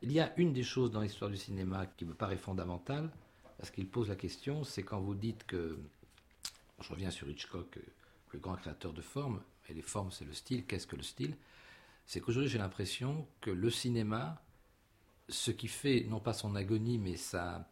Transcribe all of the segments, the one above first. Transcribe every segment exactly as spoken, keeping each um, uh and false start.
Il y a une des choses dans l'histoire du cinéma qui me paraît fondamentale, parce qu'il pose la question, c'est quand vous dites que, je reviens sur Hitchcock, le grand créateur de formes, et les formes c'est le style, qu'est-ce que le style? C'est qu'aujourd'hui j'ai l'impression que le cinéma, ce qui fait non pas son agonie, mais sa,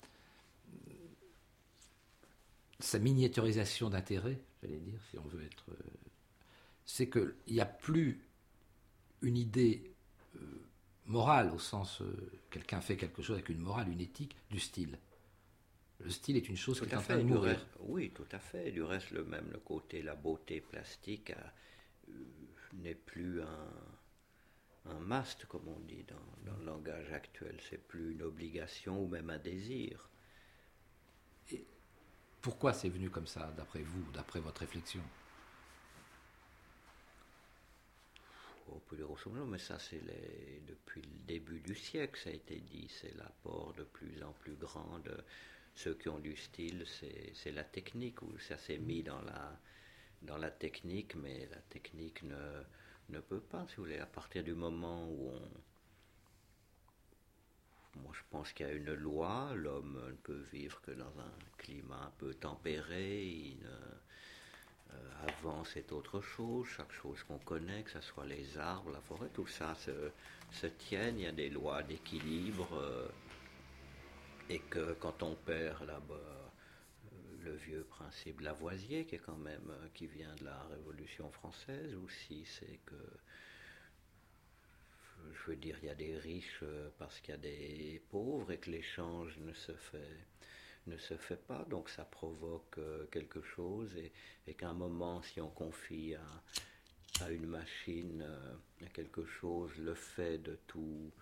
sa miniaturisation d'intérêt, j'allais dire, si on veut être... c'est qu'il n'y a plus une idée euh, morale, au sens euh, quelqu'un fait quelque chose avec une morale, une éthique, du style. Le style est une chose Tout qui est à en train fait, de du mourir. reste, oui, tout à fait. Du reste, le même le côté, la beauté plastique a- euh, n'est plus un, un must, comme on dit dans, dans le langage actuel. C'est plus une obligation ou même un désir. Et pourquoi c'est venu comme ça, d'après vous, d'après votre réflexion? On peut dire grosso modo, mais ça, c'est les- depuis le début du siècle, ça a été dit. C'est l'apport de plus en plus grand de ceux qui ont du style, c'est, c'est la technique, où ça s'est mis dans la, dans la technique, mais la technique ne, ne peut pas, si vous voulez, à partir du moment où on... Moi, je pense qu'il y a une loi, l'homme ne peut vivre que dans un climat un peu tempéré, il ne... Euh, avant, c'est autre chose, chaque chose qu'on connaît, que ce soit les arbres, la forêt, tout ça se, se tienne, il y a des lois d'équilibre, euh, et que quand on perd là-bas euh, le vieux principe de Lavoisier, qui est quand même, euh, qui vient de la Révolution française aussi, c'est que, je veux dire, il y a des riches euh, parce qu'il y a des pauvres et que l'échange ne se fait ne se fait pas, donc ça provoque euh, quelque chose et, et qu'à un moment, si on confie à, à une machine, euh, à quelque chose, le fait de tout,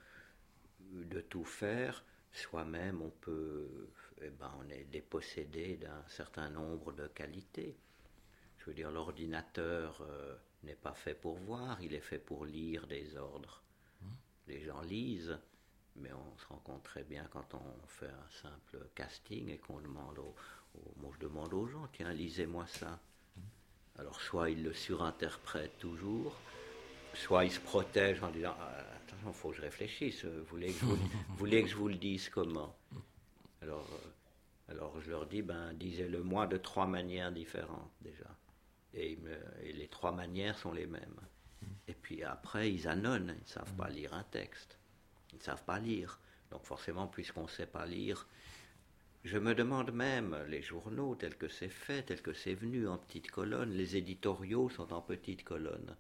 de tout faire, soi-même, on peut, eh ben, on est dépossédé d'un certain nombre de qualités. Je veux dire, l'ordinateur euh, n'est pas fait pour voir, il est fait pour lire des ordres. Les gens lisent, mais on se rend compte très bien quand on fait un simple casting et qu'on demande aux, aux, moi je demande aux gens, tiens, lisez-moi ça. Alors soit ils le surinterprètent toujours, soit ils se protègent en disant, ah, attention, il faut que je réfléchisse, vous voulez que je vous, voulez que je vous le dise comment? Alors, euh, alors je leur dis, ben disez-le moi de trois manières différentes déjà. Et, me, et les trois manières sont les mêmes. Et puis après, ils annonnent, ils ne savent pas lire un texte. Ils ne savent pas lire. Donc forcément, puisqu'on ne sait pas lire, je me demande même, les journaux tels que c'est fait, tels que c'est venu en petites colonnes, les éditoriaux sont en petites colonnes.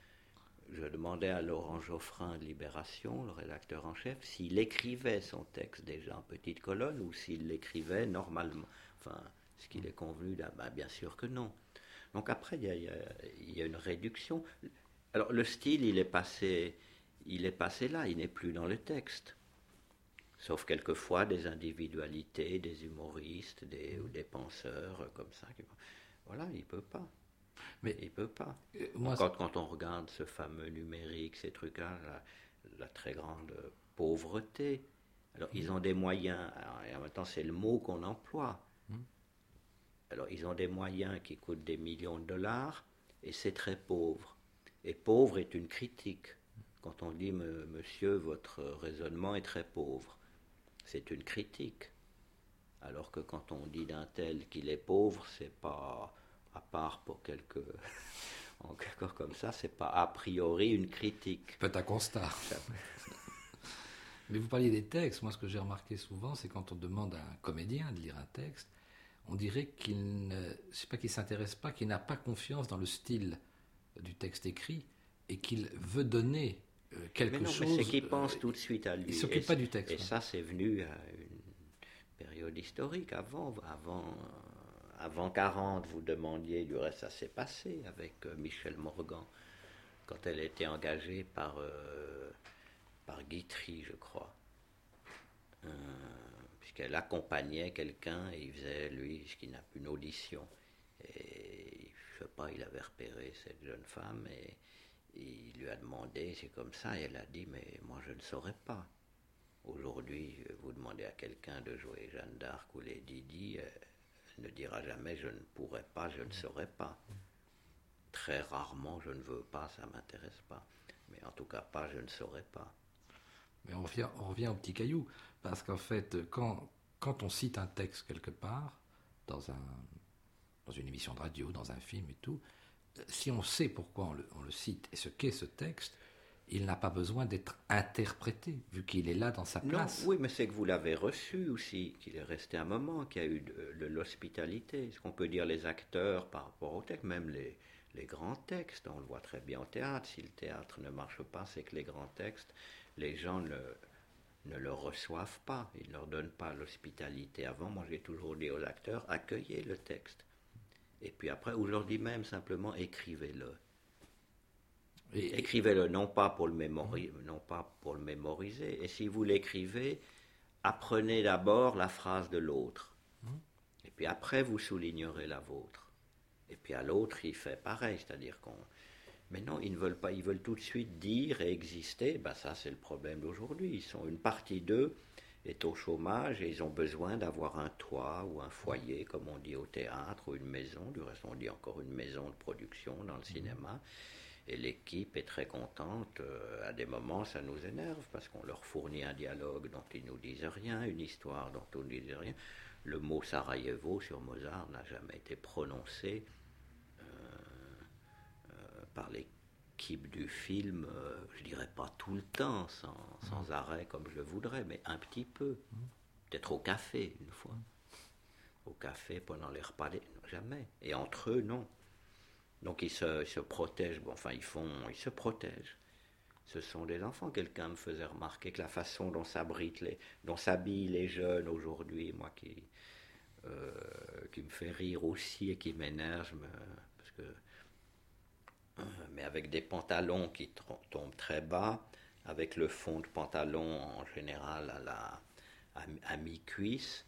Je demandais à Laurent Geoffrin de Libération, le rédacteur en chef, s'il écrivait son texte déjà en petites colonnes ou s'il l'écrivait normalement. Enfin, ce qu'il est convenu, là, ben, bien sûr que non. Donc après, il y a, il y a, il y a une réduction. Alors le style, il est passé... il est passé là, il n'est plus dans le texte. Sauf quelquefois des individualités, des humoristes, des, ou des penseurs comme ça. Voilà, il ne peut pas. Mais il ne peut pas. Euh, moi, quand, quand on regarde ce fameux numérique, ces trucs-là, la, la très grande pauvreté, alors mmh. ils ont des moyens, alors, et en même temps c'est le mot qu'on emploie. Mmh. Alors ils ont des moyens qui coûtent des millions de dollars, et c'est très pauvre. Et pauvre est une critique. Quand on dit, monsieur, votre raisonnement est très pauvre, c'est une critique. Alors que quand on dit d'un tel qu'il est pauvre, c'est pas, à part pour quelques, en quelque comme ça, c'est pas a priori une critique. Peut-être un constat. Mais vous parliez des textes. Moi, ce que j'ai remarqué souvent, c'est quand on demande à un comédien de lire un texte, on dirait qu'il ne, c'est pas qu'il s'intéresse pas, qu'il n'a pas confiance dans le style du texte écrit et qu'il veut donner euh, quelque mais non, chose. Mais c'est qu'il pense euh, tout de suite à lui. Il ne s'occupe pas du texte. Et ouais. Ça, c'est venu à une période historique. Avant, avant, avant quarante, vous demandiez, du reste, ça s'est passé avec euh, Michel Morgan, quand elle était engagée par, euh, par Guitry, je crois. Euh, puisqu'elle accompagnait quelqu'un et il faisait, lui, ce qu'il n'a plus une audition. Et je sais pas, il avait repéré cette jeune femme et il lui a demandé, c'est comme ça, et elle a dit, mais moi je ne saurais pas. Aujourd'hui, vous demandez à quelqu'un de jouer Jeanne d'Arc ou Lady Di, elle ne dira jamais je ne pourrais pas, je ne saurais pas. Très rarement je ne veux pas, ça ne m'intéresse pas. Mais en tout cas pas, je ne saurais pas. Mais on revient, on revient au petit caillou, parce qu'en fait, quand, quand on cite un texte quelque part, dans, un, dans une émission de radio, dans un film et tout, si on sait pourquoi on le, on le cite et ce qu'est ce texte, il n'a pas besoin d'être interprété, vu qu'il est là dans sa place. Non, oui, mais c'est que vous l'avez reçu aussi, qu'il est resté un moment, qu'il y a eu de, de l'hospitalité. Ce qu'on peut dire les acteurs par rapport au texte, même les, les grands textes, on le voit très bien au théâtre. Si le théâtre ne marche pas, c'est que les grands textes, les gens ne, ne le reçoivent pas, ils ne leur donnent pas l'hospitalité. Avant, moi j'ai toujours dit aux acteurs, accueillez le texte. Et puis après, aujourd'hui même, simplement écrivez-le. Et, Écrivez-le, non pas, pour le mémori- non pas pour le mémoriser. Et si vous l'écrivez, apprenez d'abord la phrase de l'autre. Et puis après, vous soulignerez la vôtre. Et puis à l'autre, il fait pareil, c'est-à-dire qu'on... Mais non, ils ne veulent pas, ils veulent tout de suite dire et exister. Ben ça, c'est le problème d'aujourd'hui. Ils sont, une partie d'eux est au chômage et ils ont besoin d'avoir un toit ou un foyer, comme on dit au théâtre, ou une maison. Du reste, on dit encore une maison de production dans le cinéma. Et l'équipe est très contente. À des moments, ça nous énerve parce qu'on leur fournit un dialogue dont ils ne nous disent rien, une histoire dont on ne nous dit rien. Le mot Sarajevo sur Mozart n'a jamais été prononcé euh, euh, par l'équipe du film, euh, je ne dirais pas tout le temps, sans, sans arrêt comme je le voudrais, mais un petit peu. Peut-être au café, une fois. Au café, pendant les repas, jamais. Et entre eux, non. Donc ils se, ils se protègent, bon, enfin ils font, ils se protègent. Ce sont des enfants. Quelqu'un me faisait remarquer que la façon dont s'abritent les, dont s'habillent les jeunes aujourd'hui, moi qui, euh, qui me fait rire aussi et qui m'énerve, me, parce que, euh, mais avec des pantalons qui tr- tombent très bas, avec le fond de pantalon en général à la, à, à mi-cuisse.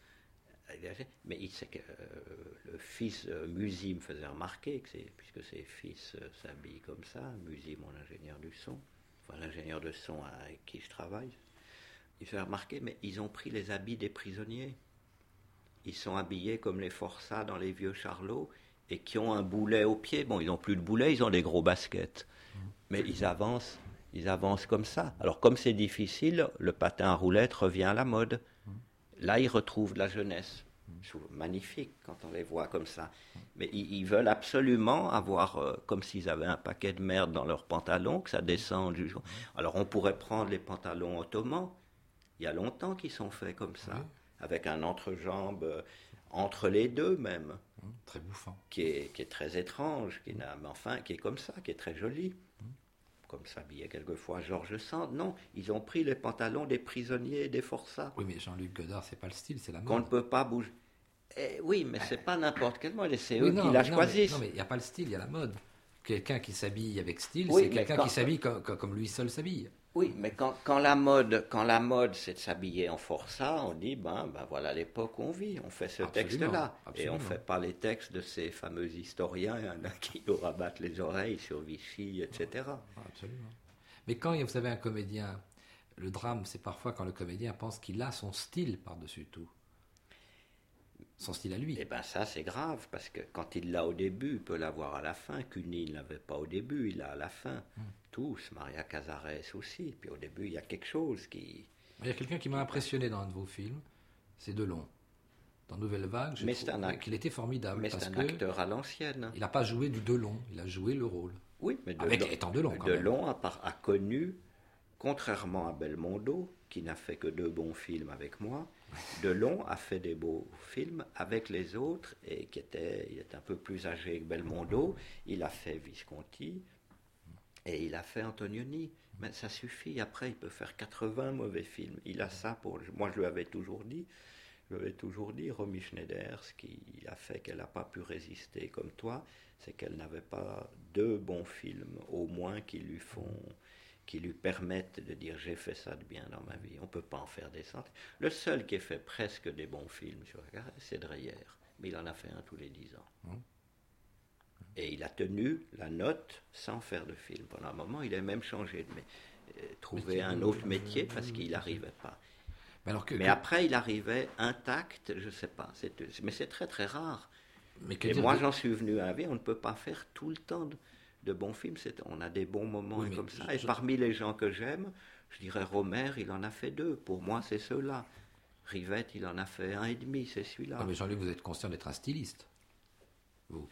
Mais il sait que euh, le fils euh, Musi me faisait remarquer que c'est, puisque ses fils euh, s'habillent comme ça, Musi, mon ingénieur du son, enfin l'ingénieur de son avec qui je travaille, il fait remarquer, mais ils ont pris les habits des prisonniers. Ils sont habillés comme les forçats dans les vieux charlots et qui ont un boulet au pied. Bon, ils n'ont plus de boulet, ils ont des gros baskets. Mais ils avancent, ils avancent comme ça. Alors comme c'est difficile, le patin à roulettes revient à la mode. Là, ils retrouvent de la jeunesse. Magnifique quand on les voit comme ça. Mais ils, ils veulent absolument avoir, euh, comme s'ils avaient un paquet de merde dans leurs pantalons, que ça descende jusqu'au... Alors on pourrait prendre les pantalons ottomans. Il y a longtemps qu'ils sont faits comme ça, oui. Avec un entrejambe euh, entre les deux même. Mmh, très bouffant. Qui est, qui est très étrange, qui n'a, mais enfin, qui est comme ça, qui est très joli. Mmh. Comme s'habillait quelquefois Georges Sand. Non, ils ont pris les pantalons des prisonniers et des forçats. Oui, mais Jean-Luc Godard, c'est pas le style, c'est la mode. Qu'on ne peut pas bouger. Eh, oui, mais c'est pas n'importe quelle mode, c'est oui, eux non, qui la non, choisissent. Mais, non, mais il n'y a pas le style, il y a la mode. Quelqu'un qui s'habille avec style, oui, c'est quelqu'un quand... qui s'habille comme, comme, comme lui seul s'habille. Oui, mais quand, quand, la mode, quand la mode, c'est de s'habiller en forçat, on dit, ben, ben voilà l'époque où on vit, on fait ce absolument, texte-là. Absolument. Et on ne fait pas les textes de ces fameux historiens, il y en a qui nous rabattent les oreilles sur Vichy, et cetera. Absolument. Mais quand vous avez un comédien, le drame, c'est parfois quand le comédien pense qu'il a son style par-dessus tout. Son style à lui. Eh bien ça c'est grave, parce que quand il l'a au début, il peut l'avoir à la fin. Cuny ne l'avait pas au début, il l'a à la fin. Hum. Tous, Maria Cazares aussi. Puis au début, il y a quelque chose qui... Il y a quelqu'un qui m'a impressionné dans un de vos films, c'est Delon. Dans Nouvelle Vague, je trouve act... qu'il était formidable. Mais parce c'est un que acteur à l'ancienne. Il n'a pas joué du Delon, il a joué le rôle. Oui, mais Avec Delon, étant Delon, quand Delon même. A, par, a connu, contrairement à Belmondo, qui n'a fait que deux bons films avec moi, Delon a fait des beaux films avec les autres et qui était, il est un peu plus âgé que Belmondo. Il a fait Visconti et il a fait Antonioni. Mais ça suffit. Après, il peut faire quatre-vingts mauvais films. Il a ça pour. Moi, je lui avais toujours dit. Je lui avais toujours dit, Romy Schneider, ce qui a fait qu'elle n'a pas pu résister comme toi, c'est qu'elle n'avait pas deux bons films, au moins, qui lui font. Qui lui permettent de dire j'ai fait ça de bien dans ma vie. On ne peut pas en faire des centaines. Le seul qui ait fait presque des bons films sur la carrière, c'est Dreyer. Mais il en a fait un tous les dix ans. Mmh. Et il a tenu la note sans faire de film. Pendant un moment, il a même changé de mais, euh, trouver un autre métier parce qu'il n'arrivait pas. Mais, alors que, mais que... après, il arrivait intact, je ne sais pas. C'est, mais c'est très très rare. Mais Et moi, de... j'en suis venu à la vie, on ne peut pas faire tout le temps de... de bons films, c'est, on a des bons moments oui, comme ça. Et je... parmi les gens que j'aime, Je dirais Romer, il en a fait deux. Pour moi, c'est ceux-là. Rivette, il en a fait un et demi, c'est celui-là. Ah, mais Jean-Luc, vous êtes conscient d'être un styliste, vous?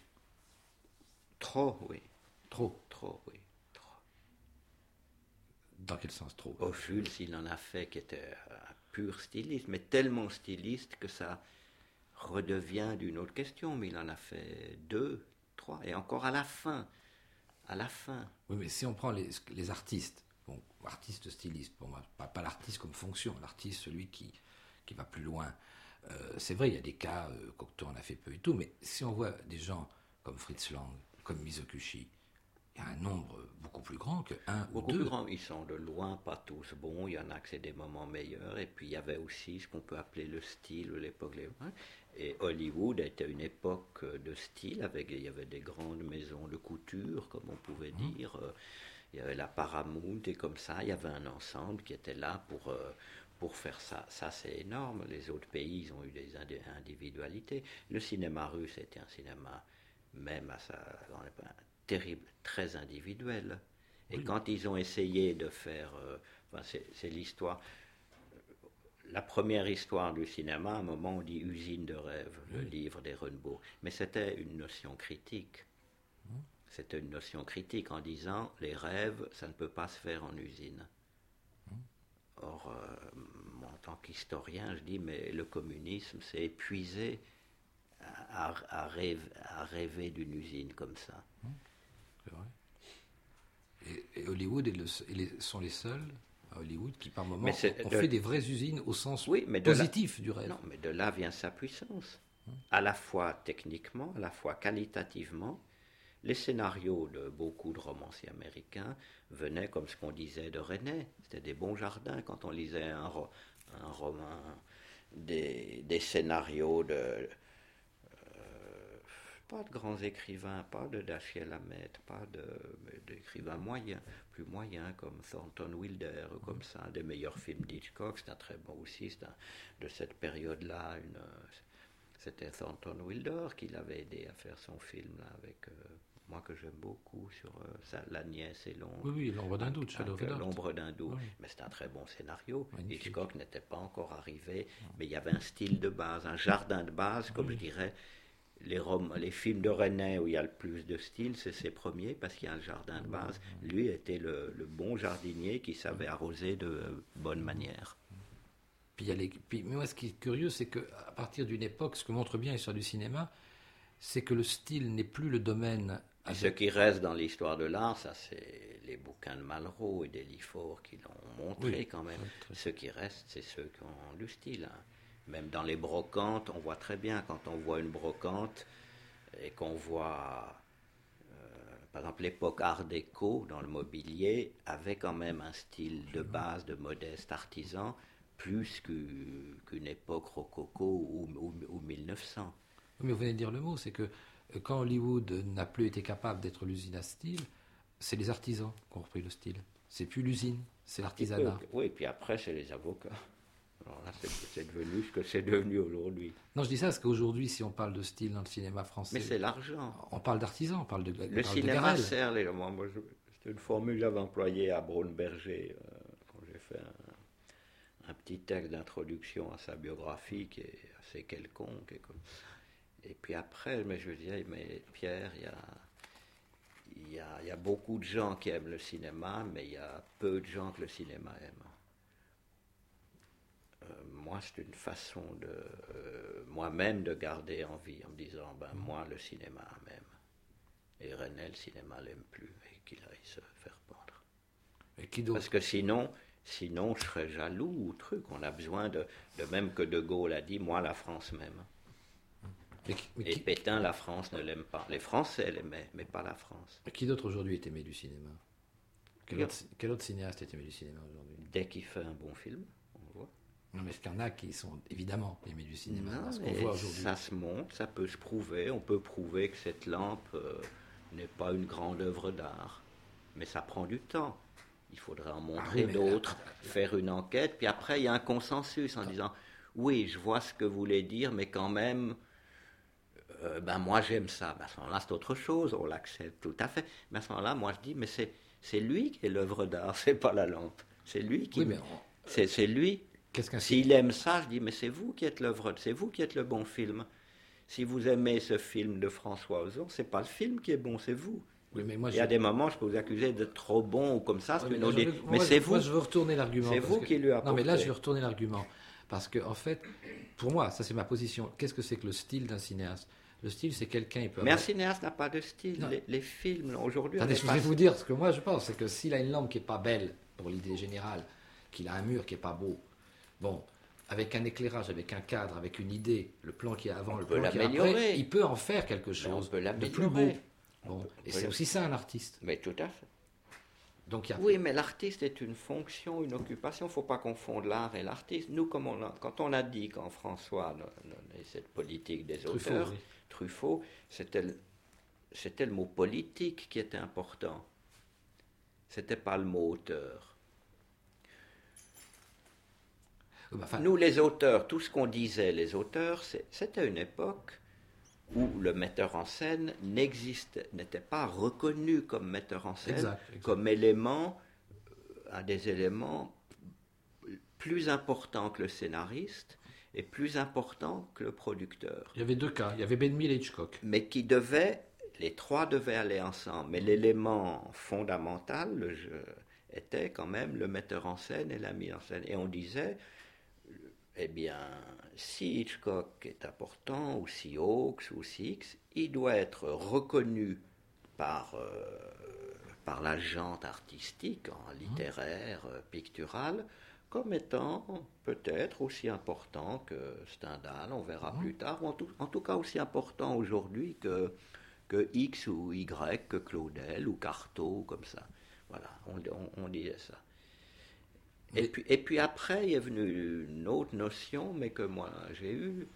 Trop, oui. Trop. Trop, oui. Trop. Dans quel sens trop? Ophuls, il en a fait qui était un pur styliste, mais tellement styliste que ça redevient d'une autre question. Mais il en a fait deux, trois, et encore à la fin. À la fin. Oui, mais si on prend les, les artistes, bon, artiste styliste pour moi, pas, pas l'artiste comme fonction, l'artiste, celui qui, qui va plus loin. Euh, c'est vrai, il y a des cas, euh, Cocteau en a fait peu et tout, mais si on voit des gens comme Fritz Lang, comme Mizoguchi, il y a un nombre beaucoup plus grand que un Beaucoup ou deux. plus grand. Ils sont de loin pas tous bons. Il y en a que c'est des moments meilleurs. Et puis il y avait aussi ce qu'on peut appeler le style, l'époque. Et Hollywood était une époque de style. Avec, il y avait des grandes maisons de couture, comme on pouvait mmh. dire. Il y avait la Paramount et comme ça. Il y avait un ensemble qui était là pour... pour faire ça. Ça, c'est énorme. Les autres pays, ils ont eu des individualités. Le cinéma russe était un cinéma, même à sa... terrible, très individuel. Et oui. Quand ils ont essayé de faire... Euh, enfin, c'est, c'est l'histoire... La première histoire du cinéma, à un moment, on dit « Usine de rêve », oui. Le livre d'Ehrenburg. Mais c'était une notion critique. Mmh. C'était une notion critique en disant « Les rêves, ça ne peut pas se faire en usine ». Or, euh, en tant qu'historien, je dis, mais le communisme s'est épuisé à, à, rêve, à rêver d'une usine comme ça. C'est vrai. Et, et Hollywood est le, et les, sont les seuls à Hollywood qui, par moment, ont de, fait des vraies usines au sens oui, mais positif là, du rêve. Non, mais de là vient sa puissance. Hum. À la fois techniquement, à la fois qualitativement. Les scénarios de beaucoup de romanciers américains venaient comme ce qu'on disait de René. C'était des bons jardins quand on lisait un, ro- un roman, des, des scénarios de... Euh, pas de grands écrivains, pas de Dashiell Hammett, pas de, d'écrivains moyens, plus moyens comme Thornton Wilder, mmh. comme ça, des meilleurs films d'Hitchcock. C'est un très bon aussi, c'est un, de cette période-là, une, c'était Thornton Wilder qui l'avait aidé à faire son film là, avec... Euh, moi que j'aime beaucoup, sur euh, ça, La nièce et l'ombre. Oui, oui, L'ombre d'un doute, Shadow of a Doubt. L'ombre d'un doute, oui. Mais c'est un très bon scénario. Magnifique. Hitchcock n'était pas encore arrivé, oui. mais il y avait un style de base, un jardin de base, comme oui. je dirais. Les, rom- les films de René où il y a le plus de style, c'est ses premiers, parce qu'il y a un jardin de base. Oui. Lui était le, le bon jardinier qui savait arroser de euh, bonne manière. Puis, il y a les... Puis moi, ce qui est curieux, c'est qu'à partir d'une époque, ce que montre bien l'histoire du cinéma, c'est que le style n'est plus le domaine... Avec... Ce qui reste dans l'histoire de l'art, ça c'est les bouquins de Malraux et d'Elifort qui l'ont montré oui, quand même. Oui, ce qui reste, c'est ceux qui ont du style. Hein. Même dans les brocantes, on voit très bien quand on voit une brocante et qu'on voit, euh, par exemple, l'époque Art déco dans le mobilier avait quand même un style de base de modeste artisan plus qu'une, qu'une époque rococo ou, ou, ou mille neuf cents. Mais vous venez de dire le mot, c'est que quand Hollywood n'a plus été capable d'être l'usine à style, c'est les artisans qui ont repris le style. C'est plus l'usine, c'est l'artisanat. Oui, puis après, c'est les avocats. Alors là, c'est, c'est devenu ce que c'est devenu aujourd'hui. Non, je dis ça parce qu'aujourd'hui, si on parle de style dans le cinéma français... Mais c'est l'argent. On parle d'artisans, on parle de Le parle cinéma de sert les... Moi, moi, je... C'était une formule que j'avais employée à Braun-Berger euh, quand j'ai fait un, un petit texte d'introduction à sa biographie qui est assez quelconque. Et comme... Et puis après, mais je disais, mais Pierre, il y a, il y a, il y a beaucoup de gens qui aiment le cinéma, mais il y a peu de gens que le cinéma aime. Euh, moi, c'est une façon de euh, moi-même de garder en vie, en me disant, ben moi, le cinéma m'aime. Et René, le cinéma l'aime plus, et qu'il aille se faire pendre. Et qui d'autre ? Parce que sinon, sinon, je serais jaloux ou truc. On a besoin de, de même que De Gaulle a dit, moi, la France m'aime. Mais, mais qui... Et Pétain, la France ne l'aime pas. Les Français l'aimaient, mais pas la France. Et qui d'autre aujourd'hui est aimé du cinéma ? Quel autre, quel autre cinéaste est aimé du cinéma aujourd'hui ? Dès qu'il fait un bon film, on le voit. Non, mais est-ce qu'il y en a qui sont évidemment aimés du cinéma ? Non, ce qu'on voit aujourd'hui. Ça se monte, ça peut se prouver. On peut prouver que cette lampe euh, n'est pas une grande œuvre d'art. Mais ça prend du temps. Il faudrait en montrer ah oui, d'autres, là, faire une enquête. Puis après, il y a un consensus en ah. disant « Oui, je vois ce que vous voulez dire, mais quand même... » Euh, ben moi j'aime ça, ben à ce moment-là c'est autre chose, on l'accepte tout à fait. Mais à ce moment-là, moi je dis, mais c'est, c'est lui qui est l'œuvre d'art, c'est pas la lampe. C'est lui qui... Oui, mais on- C'est, c'est lui. qu'est-ce qu'un S'il aime ça, je dis, mais c'est vous qui êtes l'œuvre, c'est vous qui êtes le bon film. Si vous aimez ce film de François Ozon, c'est pas le film qui est bon, c'est vous. Oui, mais moi, Il y a je- des moments, je peux vous accuser d'être trop bon ou comme ça. Ouais, c'est mais une là, autre- je veux- mais moi, c'est je- vous. moi, je veux retourner l'argument. C'est parce vous que- qui lui Non, mais là, apportez. je vais retourner l'argument. Parce que, en fait, pour moi, ça, c'est ma position. Qu'est-ce que c'est que le style d'un cinéaste? Le style, c'est quelqu'un, il peut Mais un avoir... cinéaste n'a pas de style. Non. Les, les films, là, aujourd'hui, Attendez, on je est voudrais pas- vous dire ce que moi, je pense. C'est que s'il a une lampe qui n'est pas belle, pour l'idée générale, qu'il a un mur qui n'est pas beau, bon, avec un éclairage, avec un cadre, avec une idée, le plan qui est avant, On le peut plan qui est l'améliorer. après, il peut en faire quelque Mais on chose peut de plus l'améliorer. beau. Bon, On peut- et on c'est peut- aussi ça un artiste. Mais tout à fait. Donc il y a... Oui, mais l'artiste est une fonction, une occupation. Il ne faut pas confondre l'art et l'artiste. Nous, comme on a- quand on a dit quand François, no- no- cette politique des Truffaut, auteurs, oui. Truffaut, c'était le, c'était le mot politique qui était important. C'était pas le mot auteur. Euh, bah, enfin, Nous, les auteurs, tout ce qu'on disait, les auteurs, c'est- c'était une époque où le metteur en scène n'existait, n'était pas reconnu comme metteur en scène, Exact, exact. comme élément, euh, un des éléments plus importants que le scénariste et plus importants que le producteur. il y avait deux cas. Il y avait Ben Mill et Hitchcock. Mais qui devaient, les trois devaient aller ensemble. Mais l'élément fondamental, le jeu, était quand même le metteur en scène et la mise en scène. Et on disait, eh bien, si Hitchcock est important, ou si Hawks, ou si X, il doit être reconnu par, euh, par la gente artistique, en littéraire, euh, pictural, comme étant peut-être aussi important que Stendhal, on verra Mhm. plus tard, ou en tout, en tout cas aussi important aujourd'hui que, que X ou Y, que Claudel ou Carto, comme ça. Voilà, on, on, on disait ça. Et Mais- puis, et puis après, il est venu une autre notion, mais que moi j'ai eu,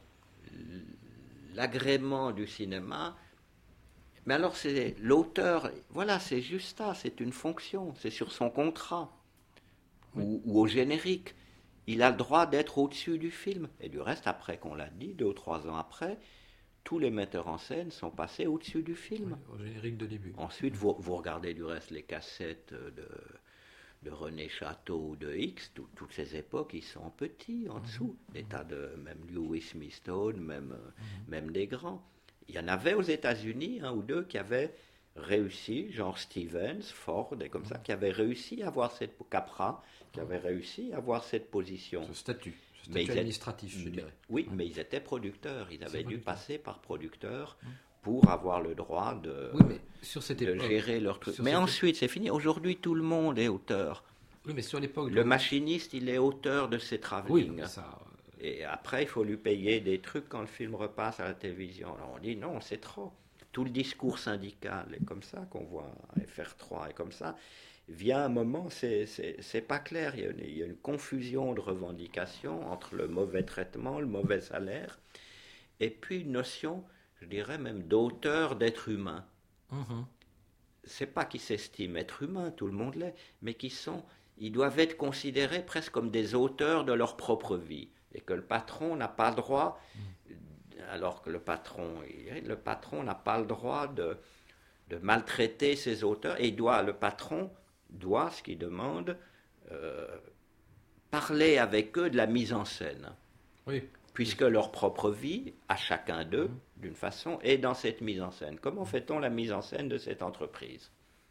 l'agrément du cinéma. Mais alors, c'est l'auteur, voilà, c'est juste ça, c'est une fonction, c'est sur son contrat, Oui. ou, ou au générique. Il a le droit d'être au-dessus du film. Et du reste, après qu'on l'a dit, deux ou trois ans après, tous les metteurs en scène sont passés au-dessus du film. Oui, au générique de début. Ensuite, vous, vous regardez du reste les cassettes de, de René Château ou de X, tout- toutes ces époques, ils sont petits en dessous. Des tas de, même Lewis Smithstone, même, euh, même des grands. Il y en avait aux États-Unis un ou deux qui avaient réussi, genre Stevens, Ford, et comme ça, qui avaient réussi à avoir cette Capra, qui avaient réussi à avoir cette position. Ce statut, ce Mais statut ils- administratif, je Mais- dirais. oui, mais ils étaient producteurs. Ils avaient dû producteur. passer par producteur pour avoir le droit de, Oui, mais sur cette de époque... gérer leur truc. sur Mais cette- ensuite, c'est fini. Aujourd'hui, tout le monde est auteur. Oui, mais sur l'époque... Le machiniste, il est auteur de ses Oui, travelling. mais ça... euh, Et après, il faut lui payer des trucs quand le film repasse à la télévision. Alors on dit non, c'est trop. Tout le discours syndical est comme ça qu'on voit F R trois et comme ça. Vient un moment, c'est, c'est, c'est pas clair. Il y, a une, il y a une confusion de revendications entre le mauvais traitement, le mauvais salaire, et puis une notion, je dirais même, d'auteur d'être humain. mhm. C'est pas qu'ils s'estiment être humains, tout le monde l'est, mais qu'ils sont, ils doivent être considérés presque comme des auteurs de leur propre vie, et que le patron n'a pas le droit, alors que le patron, le patron n'a pas le droit de, de maltraiter ses auteurs, et il doit, le patron doit, ce qu'il demande, euh, parler avec eux de la mise en scène, Oui, puisque leur propre vie, à chacun d'eux, d'une façon, est dans cette mise en scène. Comment fait-on la mise en scène de cette entreprise ?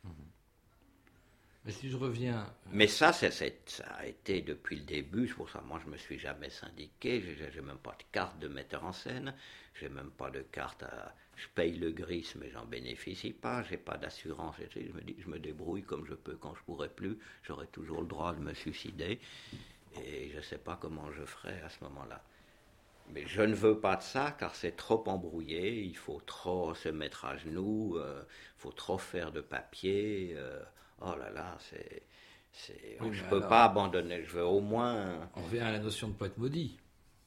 mais si je reviens... euh, Mais ça, c'est, c'est, ça a été depuis le début. C'est pour ça, moi, je me suis jamais syndiqué. J'ai, j'ai même pas de carte de metteur en scène. J'ai même pas de carte à. Je paye le gris, mais j'en bénéficie pas. J'ai pas d'assurance. Je me dis, je me débrouille comme je peux. Quand je pourrai plus, j'aurai toujours le droit de me suicider. Et je sais pas comment je ferai à ce moment-là. Mais je ne veux pas de ça, car c'est trop embrouillé. Il faut trop se mettre à genoux. Il euh, faut trop faire de papier. Euh, oh là là, c'est, c'est, Oui, je mais peux alors- pas abandonner. Je veux au moins. On revient à la notion de poète maudit.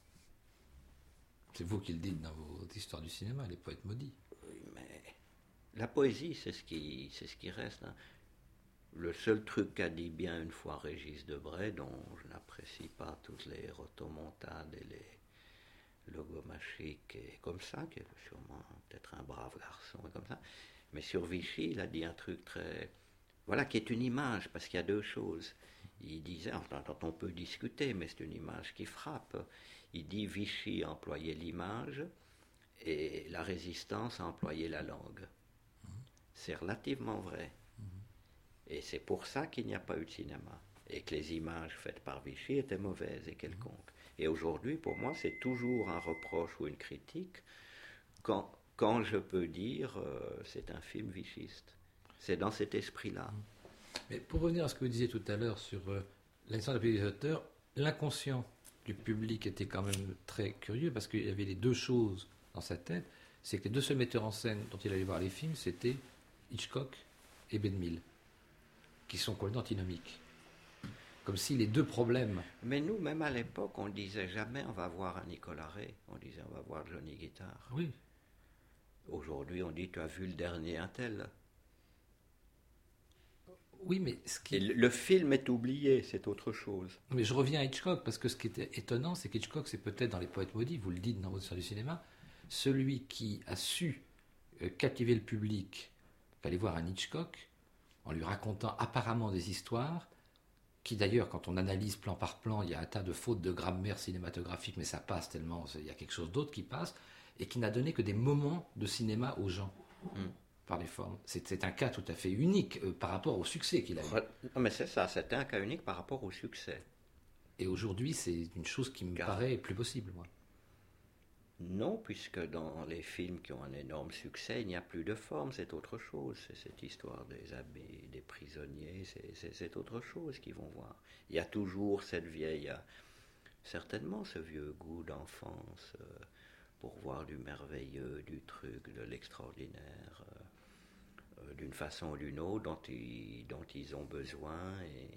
C'est vous qui le dites dans votre histoire du cinéma, les poètes maudits. Oui, mais la poésie, c'est ce qui, c'est ce qui reste. Hein. Le seul truc qu'a dit bien une fois Régis Debray, dont je n'apprécie pas toutes les rotomontades et les logomachiques et comme ça, qui est sûrement peut-être un brave garçon et comme ça, mais sur Vichy, il a dit un truc très, voilà, qui est une image, parce qu'il y a deux choses. il disait, enfin, dont on peut discuter, mais c'est une image qui frappe. Il dit Vichy a employé l'image et la résistance a employé la langue. Mmh. C'est relativement vrai. Mmh. Et c'est pour ça qu'il n'y a pas eu de cinéma. Et que les images faites par Vichy étaient mauvaises et quelconques. Mmh. Et aujourd'hui, pour moi, c'est toujours un reproche ou une critique quand, quand je peux dire euh, c'est un film vichiste. C'est dans cet esprit-là. Mais pour revenir à ce que vous disiez tout à l'heure sur euh, l'histoire des réalisateurs, l'inconscient du public était quand même très curieux parce qu'il y avait les deux choses dans sa tête. C'est que les deux seuls metteurs en scène dont il allait voir les films, c'était Hitchcock et Ben Mill, qui sont complètement antinomiques. Comme si les deux problèmes... Mais nous, même à l'époque, on ne disait jamais on va voir un Nicolas Ray, on disait on va voir Johnny Guitare. Oui. Aujourd'hui, on dit tu as vu le dernier un tel. Oui, mais ce qui... Et le film est oublié, c'est autre chose. Mais je reviens à Hitchcock, parce que ce qui était étonnant, c'est qu'Hitchcock, c'est peut-être dans Les Poètes Maudits, vous le dites dans votre histoire du cinéma, celui qui a su euh, captiver le public, aller voir un Hitchcock, en lui racontant apparemment des histoires, qui d'ailleurs, quand on analyse plan par plan, il y a un tas de fautes de grammaire cinématographique, mais ça passe tellement, il y a quelque chose d'autre qui passe, et qui n'a donné que des moments de cinéma aux gens. Mm. Par les formes. C'est, c'est un cas tout à fait unique euh, par rapport au succès qu'il a eu. Non, mais c'est ça, c'était un cas unique par rapport au succès. Et aujourd'hui, c'est une chose qui me Car... paraît plus possible, moi. Non, puisque dans les films qui ont un énorme succès, il n'y a plus de forme, c'est autre chose. C'est cette histoire des abbés, des prisonniers, c'est, c'est, c'est autre chose qu'ils vont voir. Il y a toujours cette vieille, certainement ce vieux goût d'enfance euh, pour voir du merveilleux, du truc, de l'extraordinaire. Euh, d'une façon ou d'une autre dont ils, dont ils ont besoin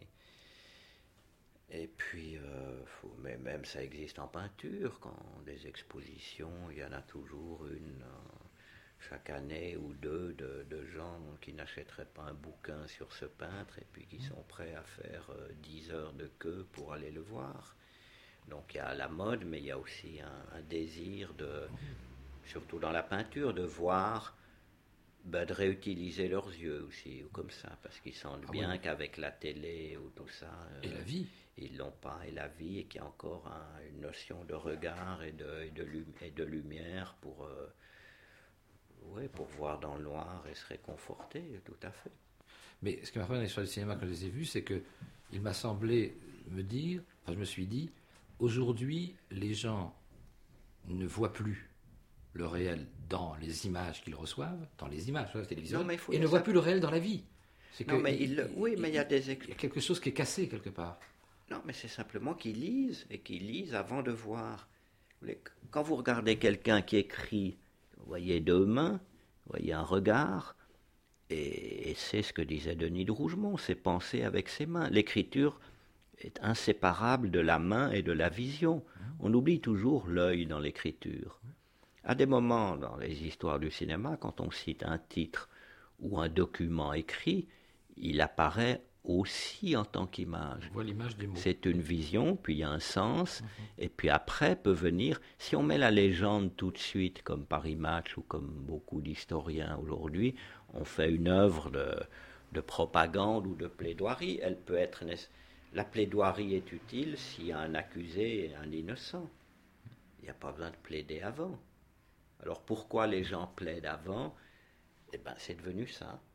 et, et puis euh, faut, mais même ça existe en peinture quand des expositions il y en a toujours une euh, chaque année ou deux de, de gens qui n'achèteraient pas un bouquin sur ce peintre et puis qui sont prêts à faire euh, dix heures de queue pour aller le voir. Donc il y a la mode mais il y a aussi un, un désir de, surtout dans la peinture, de voir Ben, de réutiliser leurs yeux aussi, ou comme ça, parce qu'ils sentent ah bien oui. qu'avec la télé ou tout ça... Et euh, la vie. Ils l'ont pas, et la vie, et qu'il y a encore un, une notion de regard et de, et de, lum- et de lumière pour, euh, ouais, pour voir dans le noir et se réconforter, tout à fait. Mais ce qui m'a fait dans l'histoire du cinéma quand je les ai vus, c'est qu'il m'a semblé me dire, enfin je me suis dit, aujourd'hui, les gens ne voient plus le réel dans les images qu'ils reçoivent, dans les images de la télévision, non, et ne voient plus le réel dans la vie. C'est non, que mais il, il, oui, mais il y a des... Il y a quelque chose qui est cassé quelque part. Non, mais c'est simplement qu'ils lisent, et qu'ils lisent avant de voir. Quand vous regardez quelqu'un qui écrit, vous voyez deux mains, vous voyez un regard, et, et c'est ce que disait Denis de Rougemont, c'est penser avec ses mains. L'écriture est inséparable de la main et de la vision. On oublie toujours l'œil dans l'écriture. À des moments dans les histoires du cinéma, quand on cite un titre ou un document écrit, il apparaît aussi en tant qu'image. On voit l'image des mots. C'est une vision, puis il y a un sens, mm-hmm. et puis après peut venir, si on met la légende tout de suite, comme Paris Match ou comme beaucoup d'historiens aujourd'hui, on fait une œuvre de, de propagande ou de plaidoirie. Elle peut être, la plaidoirie est utile s'il y a un accusé et un innocent. Il n'y a pas besoin de plaider avant. Alors pourquoi les gens plaident avant ? Eh bien, c'est devenu ça.